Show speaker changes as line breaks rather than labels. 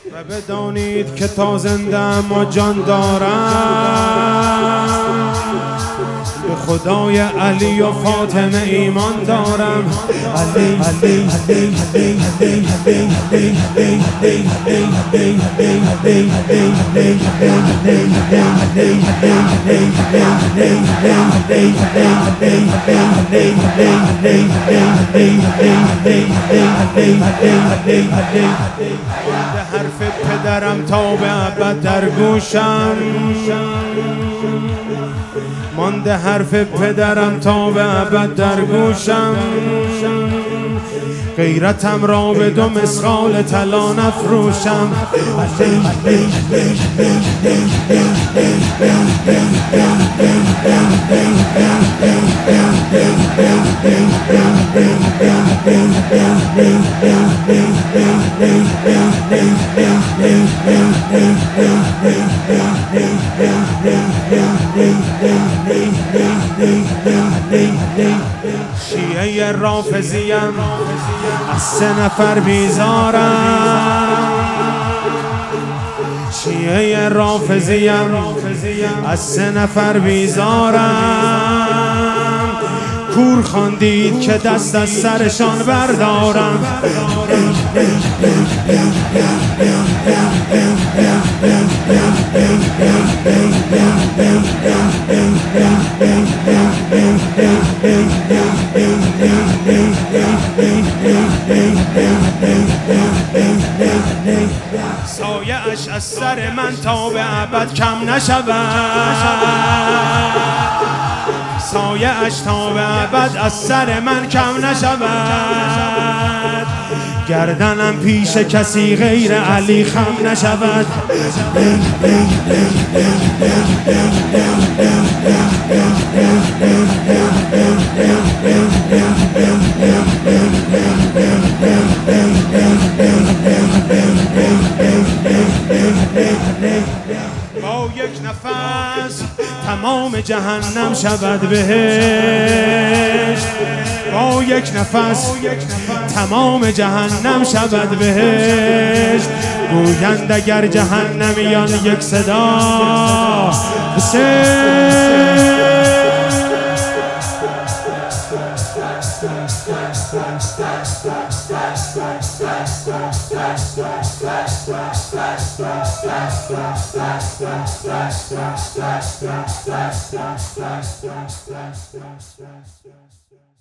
و بدانید که تا زنده‌ام و جان دارم به خدای علی و فاطمه ایمان دارم. علی علی علی علی علی مانده حرف پدرم تا به ابد در گوشم، مانده حرف پدرم تا به ابد در گوشم. غیرتم را به دو مسقال طلا نفروشم. شیعه رافضیم از 3 نفر بیزارم، شیعه رافضیم از 3 نفر بیزارم. کور خواندید که دست از سرشان بردارم. سایه اش از سر من تا به ابد کم نشود، سایه اش تا به ابد از سر من کم نشود. گردنم پیش کسی غیر علی خم نشود. با یک نفس تمام جهنم شود بهشت، با یک نفس تمام جهنم شود بهشت. گویند اگر جهنمیان یک صدا حسین.